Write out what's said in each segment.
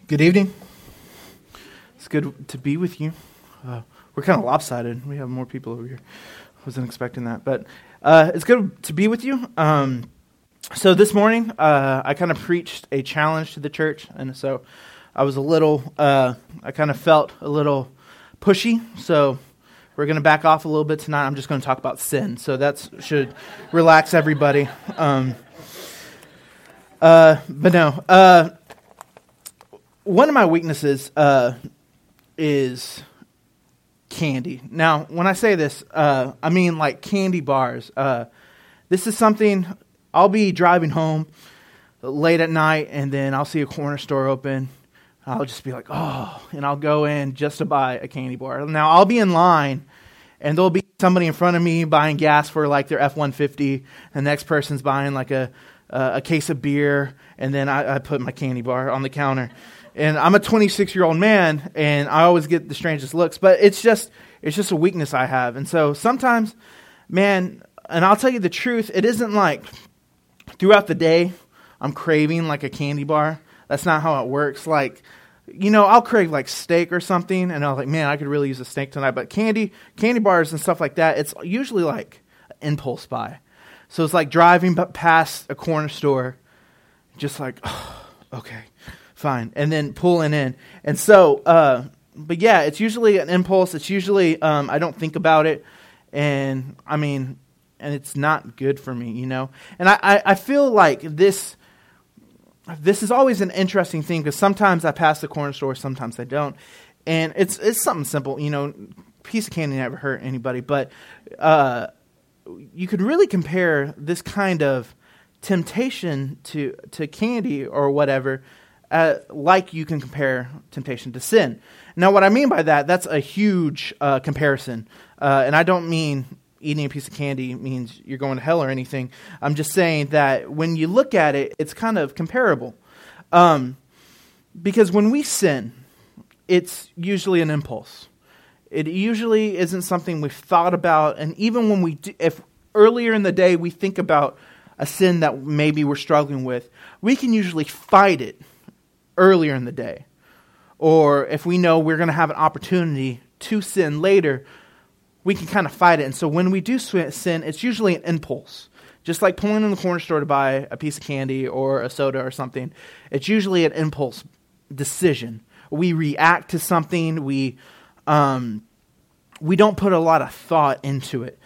Good evening. It's good to be with you. We're kind of lopsided. We have more people over here. I wasn't expecting that, but it's good to be with you. So this morning, I kind of preached a challenge to the church, and so I was I kind of felt a little pushy, so we're going to back off a little bit tonight. I'm just going to talk about sin, so that should relax everybody. But no, one of my weaknesses is candy. Now, when I say this, I mean like candy bars. This is something, I'll be driving home late at night, and then I'll see a corner store open. I'll just be like, oh, and I'll go in just to buy a candy bar. Now, I'll be in line, and there'll be somebody in front of me buying gas for like their F-150. The next person's buying like a case of beer, and then I put my candy bar on the counter. And I'm a 26-year-old man, and I always get the strangest looks, but it's just a weakness I have. And so sometimes, man, and I'll tell you the truth, it isn't like throughout the day I'm craving like a candy bar. That's not how it works. Like, you know, I'll crave like steak or something, and I'll like, man, I could really use a steak tonight. But candy bars and stuff like that, it's usually like an impulse buy. So it's like driving past a corner store, just like, oh, okay, fine, and then pulling in. And so, but yeah, it's usually an impulse. It's usually, I don't think about it, and I mean, and it's not good for me, you know. And I feel like this is always an interesting thing, because sometimes I pass the corner store, sometimes I don't. And it's something simple, you know, piece of candy never hurt anybody, but you could really compare this kind of temptation to candy or whatever, like you can compare temptation to sin. Now, what I mean by that's a huge comparison. And I don't mean eating a piece of candy means you're going to hell or anything. I'm just saying that when you look at it, it's kind of comparable. Because when we sin, it's usually an impulse. It usually isn't something we've thought about. And even when we do, if earlier in the day we think about a sin that maybe we're struggling with, we can usually fight it earlier in the day. Or if we know we're going to have an opportunity to sin later, we can kind of fight it. And so when we do sin, it's usually an impulse. Just like pulling in the corner store to buy a piece of candy or a soda or something, it's usually an impulse decision. We react to something. We don't put a lot of thought into it.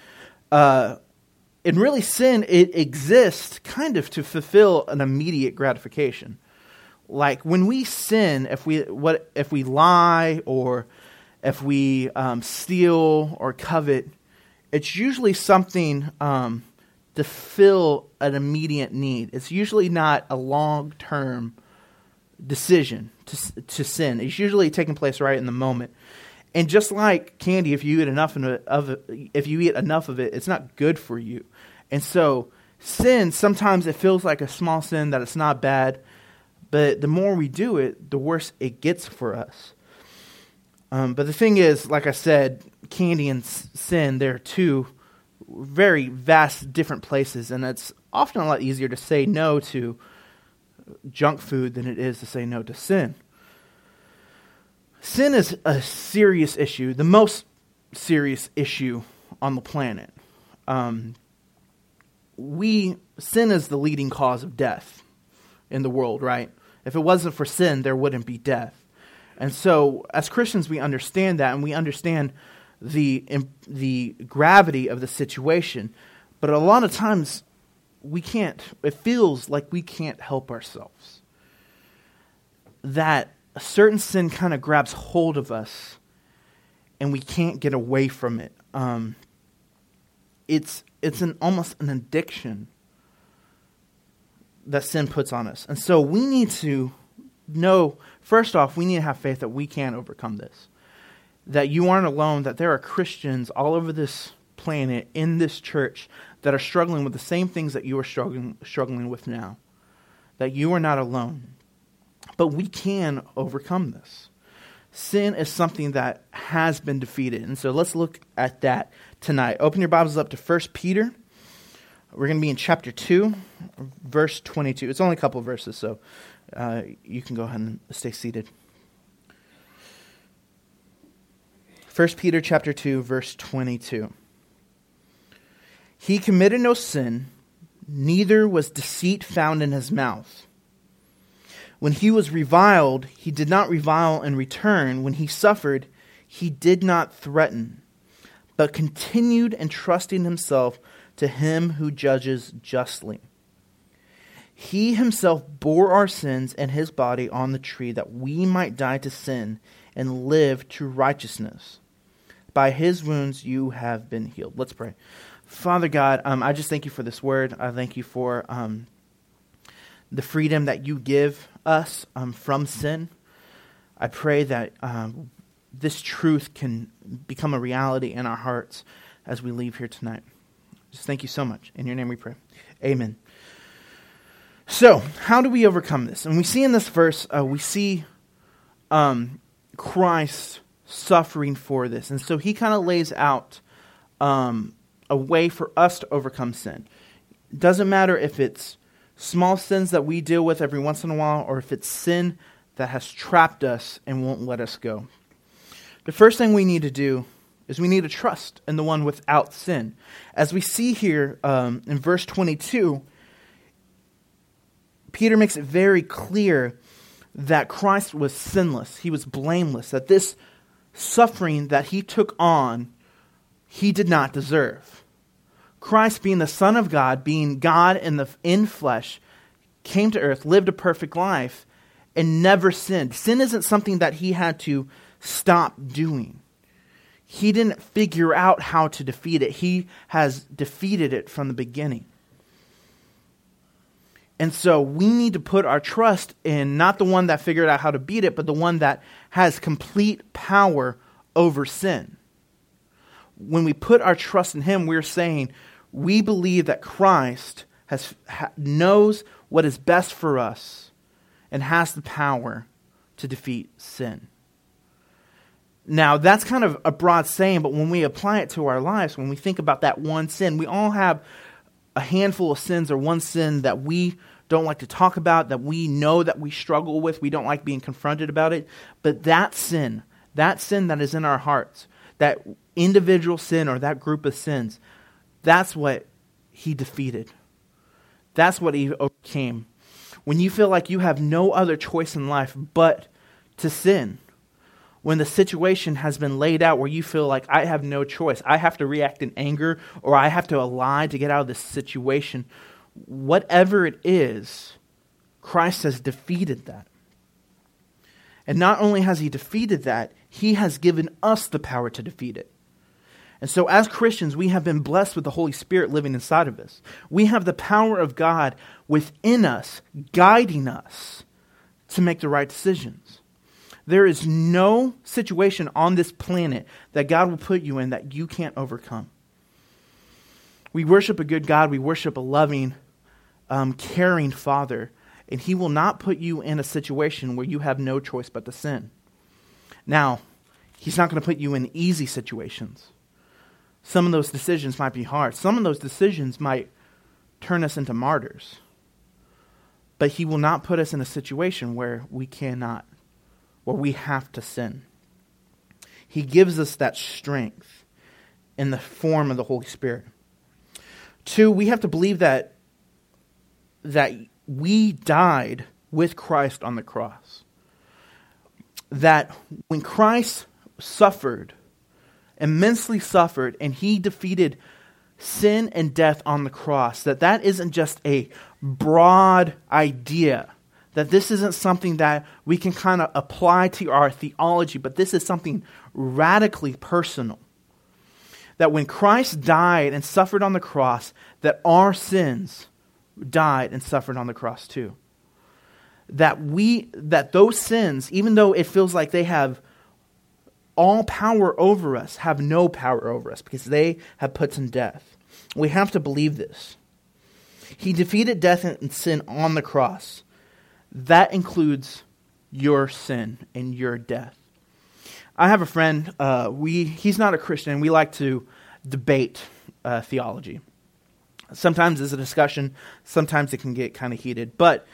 And really, sin, it exists kind of to fulfill an immediate gratification. Like when we sin, if we lie or if we steal or covet, it's usually something to fill an immediate need. It's usually not a long-term decision to sin. It's usually taking place right in the moment. And just like candy, if you eat enough of it, it's not good for you. And so sin, sometimes it feels like a small sin, that it's not bad, but the more we do it, the worse it gets for us. But the thing is, like I said, candy and sin, they're two very vast different places, and it's often a lot easier to say no to junk food than it is to say no to sin. Sin is a serious issue, the most serious issue on the planet. Sin is the leading cause of death in the world, right? If it wasn't for sin, there wouldn't be death. And so, as Christians, we understand that, and we understand the gravity of the situation. But a lot of times, we can't. It feels like we can't help ourselves. That a certain sin kind of grabs hold of us, and we can't get away from it. It's almost an addiction that sin puts on us. And so we need to know, first off, we need to have faith that we can overcome this. That you aren't alone, that there are Christians all over this planet, in this church, that are struggling with the same things that you are struggling with now. That you are not alone. But we can overcome this. Sin is something that has been defeated. And so let's look at that tonight. Open your Bibles up to 1 Peter. We're going to be in chapter 2, verse 22. It's only a couple of verses, so You can go ahead and stay seated. 1 Peter chapter 2, verse 22. He committed no sin, neither was deceit found in his mouth. When he was reviled, he did not revile in return. When he suffered, he did not threaten, but continued entrusting himself to him who judges justly. He himself bore our sins in his body on the tree, that we might die to sin and live to righteousness. By his wounds you have been healed. Let's pray. Father God, I just thank you for this word. I thank you for the freedom that you give us from sin. I pray that this truth can become a reality in our hearts as we leave here tonight. Just thank you so much. In your name we pray. Amen. So, how do we overcome this? And we see in this verse, we see Christ suffering for this. And so he kind of lays out a way for us to overcome sin. It doesn't matter if it's small sins that we deal with every once in a while, or if it's sin that has trapped us and won't let us go. The first thing we need to do is we need to trust in the one without sin. As we see here in verse 22, Peter makes it very clear that Christ was sinless. He was blameless. That this suffering that he took on, he did not deserve. Christ, being the Son of God, being God in flesh, came to earth, lived a perfect life, and never sinned. Sin isn't something that he had to stop doing. He didn't figure out how to defeat it. He has defeated it from the beginning. And so we need to put our trust in not the one that figured out how to beat it, but the one that has complete power over sin. When we put our trust in him, we're saying we believe that Christ knows what is best for us and has the power to defeat sin. Now, that's kind of a broad saying, but when we apply it to our lives, when we think about that one sin, we all have a handful of sins or one sin that we don't like to talk about, that we know that we struggle with, we don't like being confronted about it. But that sin that is in our hearts, that individual sin or that group of sins, that's what he defeated. That's what he overcame. When you feel like you have no other choice in life but to sin, when the situation has been laid out where you feel like I have no choice, I have to react in anger, or I have to lie to get out of this situation, whatever it is, Christ has defeated that. And not only has he defeated that, he has given us the power to defeat it. And so as Christians, we have been blessed with the Holy Spirit living inside of us. We have the power of God within us, guiding us to make the right decisions. There is no situation on this planet that God will put you in that you can't overcome. We worship a good God. We worship a loving, caring Father. And he will not put you in a situation where you have no choice but to sin. Now, he's not going to put you in easy situations. Some of those decisions might be hard. Some of those decisions might turn us into martyrs. But he will not put us in a situation where we cannot, where we have to sin. He gives us that strength in the form of the Holy Spirit. 2, we have to believe that we died with Christ on the cross. That when Christ suffered, immensely suffered, and he defeated sin and death on the cross, that isn't just a broad idea, that this isn't something that we can kind of apply to our theology, but this is something radically personal. That when Christ died and suffered on the cross, that our sins died and suffered on the cross too. That those sins, even though it feels like they have all power over us, have no power over us because they have put to death. We have to believe this. He defeated death and sin on the cross. That includes your sin and your death. I have a friend, he's not a Christian, we like to debate theology. Sometimes it's a discussion, sometimes it can get kind of heated, but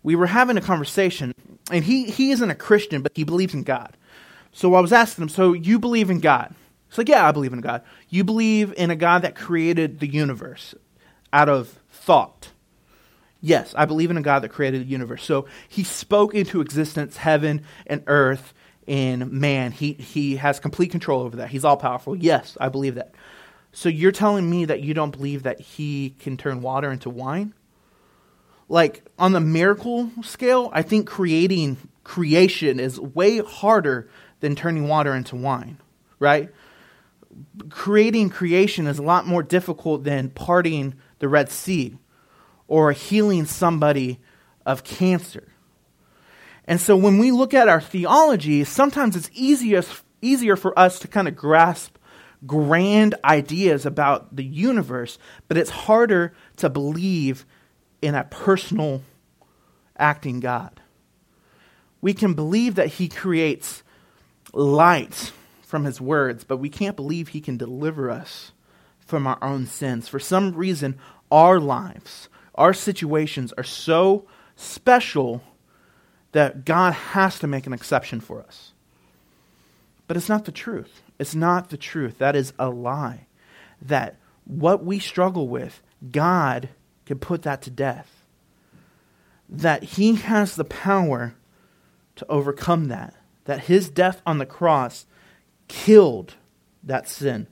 we were having a conversation, and he isn't a Christian, but he believes in God. So I was asking him, so you believe in God? He's like, yeah, I believe in God. You believe in a God that created the universe out of thought? Yes, I believe in a God that created the universe. So he spoke into existence heaven and earth and man. He has complete control over that. He's all powerful. Yes, I believe that. So you're telling me that you don't believe that he can turn water into wine? Like, on the miracle scale, I think creation is way harder than turning water into wine, right? Creating creation is a lot more difficult than parting the Red Sea or healing somebody of cancer. And so when we look at our theology, sometimes it's easier for us to kind of grasp grand ideas about the universe, but it's harder to believe in a personal acting God. We can believe that he creates light from his words, but we can't believe he can deliver us from our own sins. For some reason, our lives, our situations are so special that God has to make an exception for us. But it's not the truth. It's not the truth. That is a lie. That what we struggle with, God can put that to death. That he has the power to overcome that. That his death on the cross killed that sin.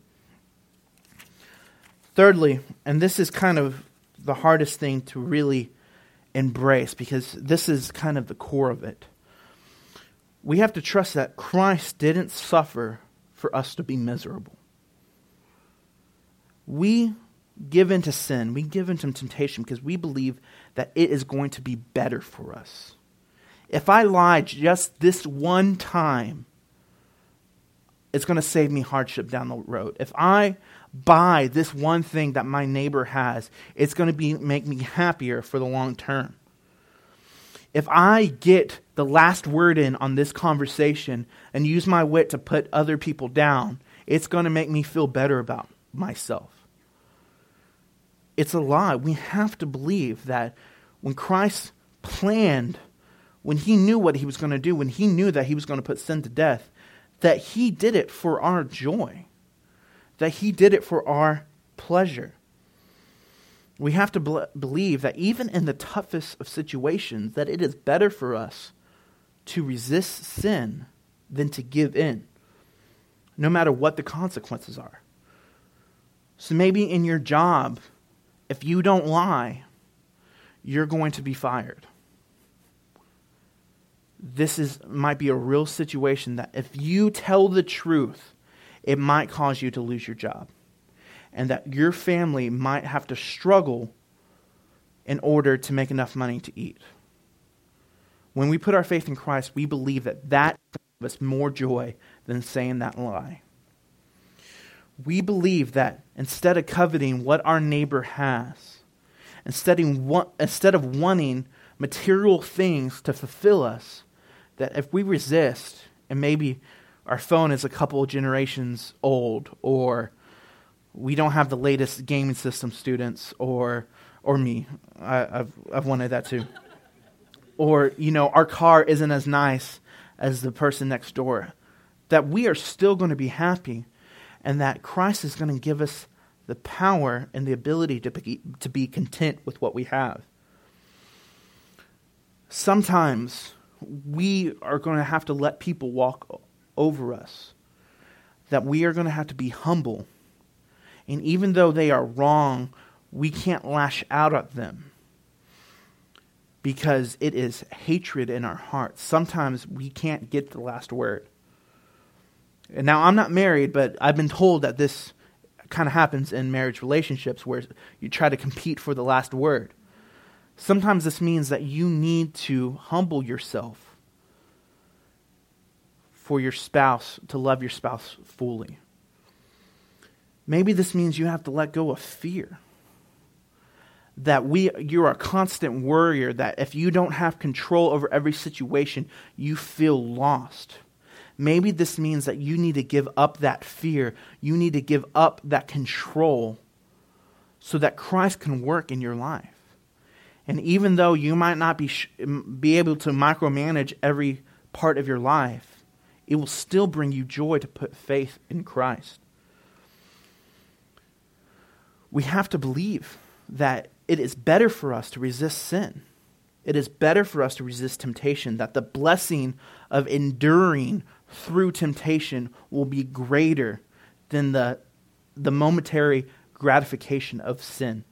Thirdly, and this is kind of the hardest thing to really embrace because this is kind of the core of it. We have to trust that Christ didn't suffer for us to be miserable. We give into sin, we give into temptation because we believe that it is going to be better for us. If I lie just this one time, it's going to save me hardship down the road. If I buy this one thing that my neighbor has, it's going to make me happier for the long term. If I get the last word in on this conversation and use my wit to put other people down, it's going to make me feel better about myself. It's a lie. We have to believe that when Christ planned, when he knew what he was going to do, when he knew that he was going to put sin to death, that he did it for our joy, that he did it for our pleasure. We have to believe that even in the toughest of situations, that it is better for us to resist sin than to give in, no matter what the consequences are. So maybe in your job, if you don't lie, you're going to be fired. This might be a real situation that if you tell the truth, it might cause you to lose your job. And that your family might have to struggle in order to make enough money to eat. When we put our faith in Christ, we believe that gives us more joy than saying that lie. We believe that instead of coveting what our neighbor has, instead of wanting material things to fulfill us, that if we resist, and maybe our phone is a couple of generations old, or we don't have the latest gaming system, students, or me, I've wanted that too, or our car isn't as nice as the person next door, that we are still going to be happy, and that Christ is going to give us the power and the ability to be content with what we have. Sometimes we are going to have to let people walk over us, that we are going to have to be humble. And even though they are wrong, we can't lash out at them because it is hatred in our hearts. Sometimes we can't get the last word. And now I'm not married, but I've been told that this kind of happens in marriage relationships where you try to compete for the last word. Sometimes this means that you need to humble yourself for your spouse, to love your spouse fully. Maybe this means you have to let go of fear. That you're a constant worrier, that if you don't have control over every situation, you feel lost. Maybe this means that you need to give up that fear. You need to give up that control so that Christ can work in your life. And even though you might not be able to micromanage every part of your life, it will still bring you joy to put faith in Christ. We have to believe that it is better for us to resist sin. It is better for us to resist temptation, that the blessing of enduring through temptation will be greater than the momentary gratification of sin.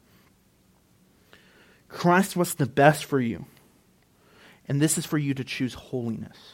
Christ wants the best for you, and this is for you to choose holiness.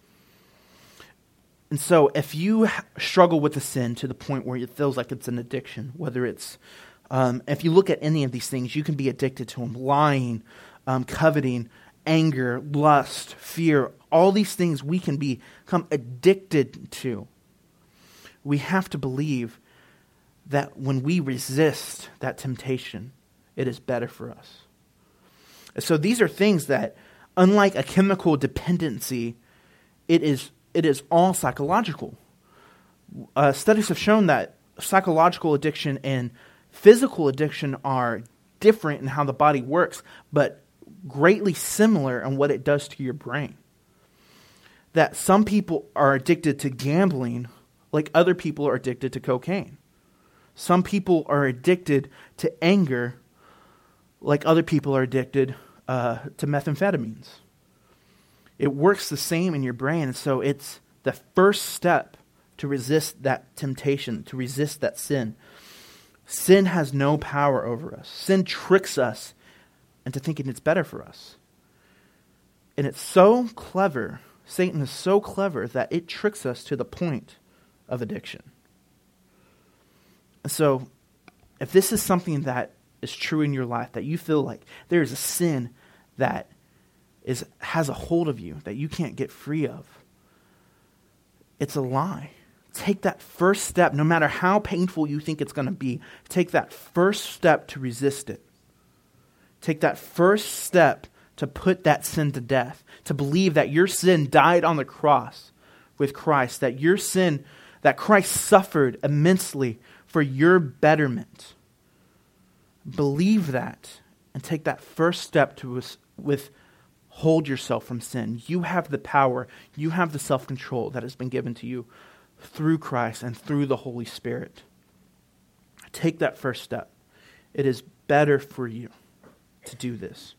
And so if you struggle with a sin to the point where it feels like it's an addiction, whether it's, if you look at any of these things, you can be addicted to them: lying, coveting, anger, lust, fear. All these things we can become addicted to. We have to believe that when we resist that temptation, it is better for us. So these are things that, unlike a chemical dependency, it is all psychological. Studies have shown that psychological addiction and physical addiction are different in how the body works, but greatly similar in what it does to your brain. That some people are addicted to gambling like other people are addicted to cocaine. Some people are addicted to anger like other people are addicted to methamphetamines. It works the same in your brain, and so it's the first step to resist that temptation, to resist that sin. Sin has no power over us. Sin tricks us into thinking it's better for us. And it's so clever, Satan is so clever that it tricks us to the point of addiction. And so, if this is something that is true in your life, that you feel like there is a sin that has a hold of you that you can't get free of, it's a lie. Take that first step, no matter how painful you think it's going to be. Take that first step to resist it. Take that first step to put that sin to death, to believe that your sin died on the cross with Christ, that your sin, that Christ suffered immensely for your betterment. Believe that and take that first step to withhold yourself from sin. You have the power, you have the self-control that has been given to you through Christ and through the Holy Spirit. Take that first step. It is better for you to do this.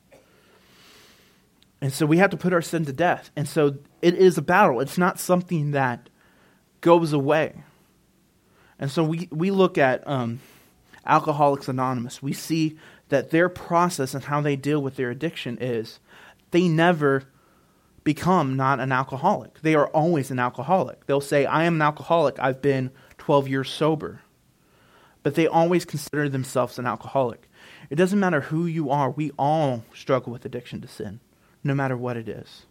And so we have to put our sin to death. And so it is a battle. It's not something that goes away. And so we look at Alcoholics Anonymous. We see that their process and how they deal with their addiction is they never become not an alcoholic. They are always an alcoholic. They'll say, I am an alcoholic. I've been 12 years sober. But they always consider themselves an alcoholic. It doesn't matter who you are. We all struggle with addiction to sin, no matter what it is.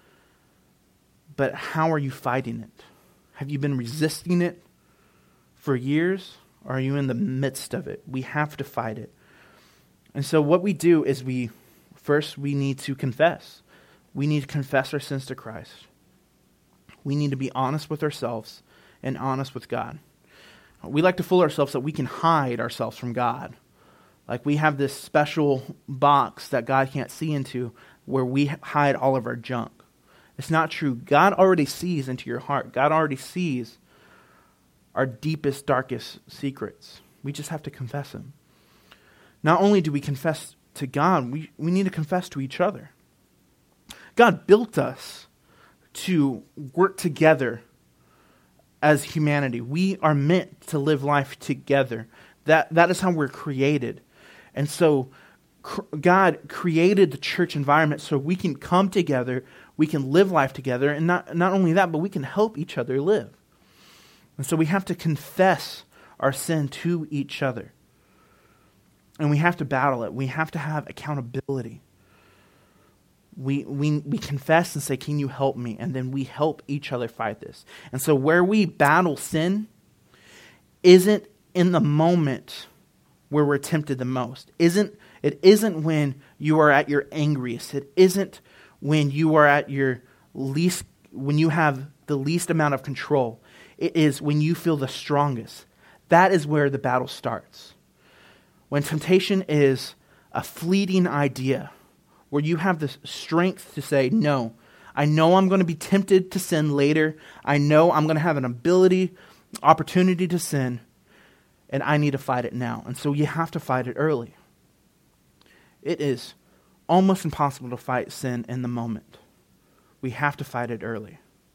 But how are you fighting it? Have you been resisting it for years? Or are you in the midst of it? We have to fight it. And so what we do is we need to confess. We need to confess our sins to Christ. We need to be honest with ourselves and honest with God. We like to fool ourselves that we can hide ourselves from God. Like we have this special box that God can't see into where we hide all of our junk. It's not true. God already sees into your heart. God already sees our deepest, darkest secrets. We just have to confess them. Not only do we confess to God, we need to confess to each other. God built us to work together as humanity. We are meant to live life together. That is how we're created. And so God created the church environment so we can come together, we can live life together, and not only that, but we can help each other live. And so we have to confess our sin to each other. And we have to battle it. We have to have accountability. We confess and say, can you help me? And then we help each other fight this. And so where we battle sin isn't in the moment where we're tempted the most. It isn't when you are at your angriest. It isn't when you are at your least, when you have the least amount of control. It is when you feel the strongest. That is where the battle starts. When temptation is a fleeting idea where you have the strength to say, no, I know I'm going to be tempted to sin later. I know I'm going to have an opportunity to sin, and I need to fight it now. And so you have to fight it early. It is almost impossible to fight sin in the moment. We have to fight it early.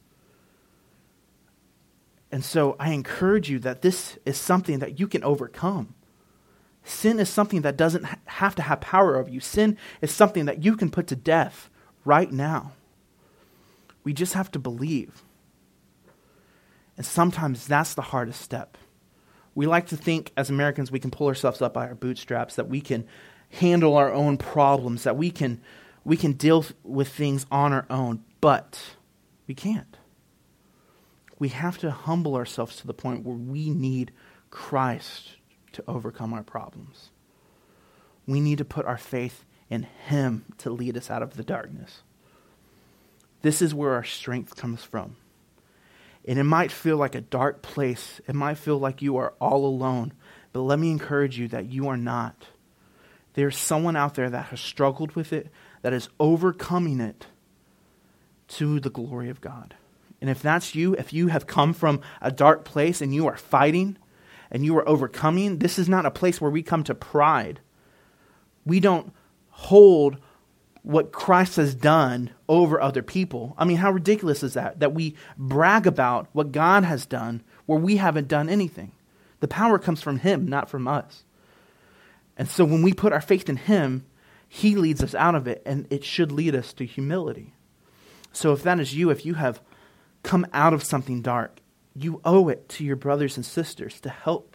And so I encourage you that this is something that you can overcome. Sin is something that doesn't have to have power over you. Sin is something that you can put to death right now. We just have to believe. And sometimes that's the hardest step. We like to think as Americans we can pull ourselves up by our bootstraps, that we can handle our own problems, that we can deal with things on our own, but we can't. We have to humble ourselves to the point where we need Christ to overcome our problems. We need to put our faith in Him to lead us out of the darkness. This is where our strength comes from. And it might feel like a dark place. It might feel like you are all alone. But let me encourage you that you are not. There's someone out there that has struggled with it, that is overcoming it to the glory of God. And if that's you, if you have come from a dark place and you are fighting and you are overcoming, this is not a place where we come to pride. We don't hold what Christ has done over other people. I mean, how ridiculous is that? That we brag about what God has done where we haven't done anything. The power comes from Him, not from us. And so when we put our faith in Him, He leads us out of it, and it should lead us to humility. So if that is you, if you have come out of something dark, you owe it to your brothers and sisters to help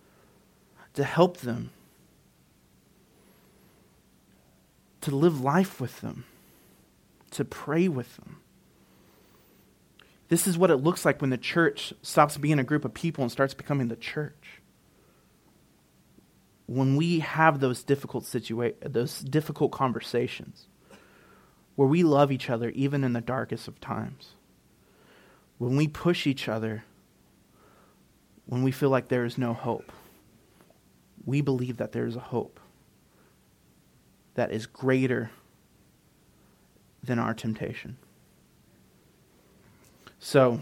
them, to live life with them, to pray with them. This is what it looks like when the church stops being a group of people and starts becoming the church. When we have those difficult conversations, where we love each other even in the darkest of times. When we push each other, when we feel like there is no hope, we believe that there is a hope that is greater than our temptation. So,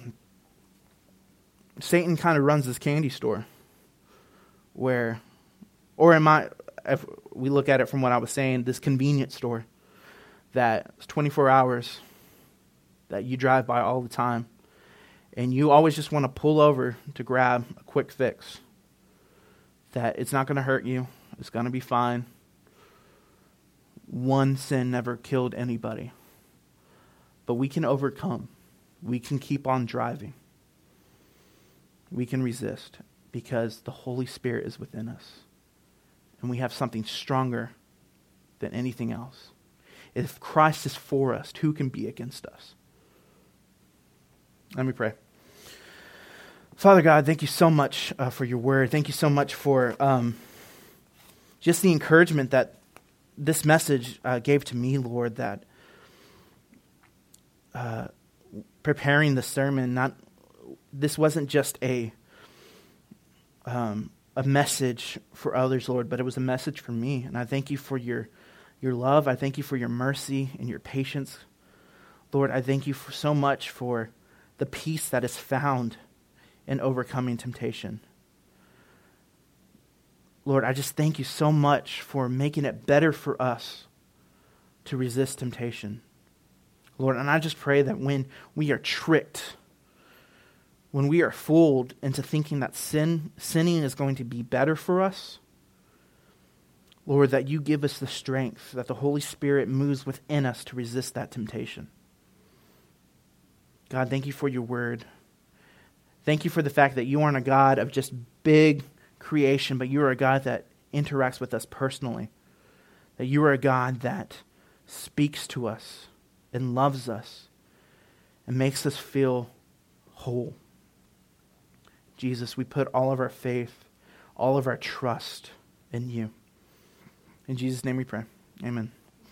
Satan kind of runs this candy store where, if we look at it from what I was saying, this convenience store that is 24 hours that you drive by all the time. And you always just want to pull over to grab a quick fix. That it's not going to hurt you. It's going to be fine. One sin never killed anybody. But we can overcome. We can keep on driving. We can resist because the Holy Spirit is within us. And we have something stronger than anything else. If Christ is for us, who can be against us? Let me pray. Father God, thank you so much for your word. Thank you so much for just the encouragement that this message gave to me, Lord, that preparing the sermon, this wasn't just a message for others, Lord, but it was a message for me. And I thank you for your love. I thank you for your mercy and your patience. Lord, I thank you so much for the peace that is found in overcoming temptation. Lord, I just thank you so much for making it better for us to resist temptation. Lord, and I just pray that when we are tricked, when we are fooled into thinking that sinning is going to be better for us, Lord, that you give us the strength, that the Holy Spirit moves within us to resist that temptation. God, thank you for your word. Thank you for the fact that you aren't a God of just big creation, but you are a God that interacts with us personally. That you are a God that speaks to us and loves us and makes us feel whole. Jesus, we put all of our faith, all of our trust in you. In Jesus' name we pray. Amen.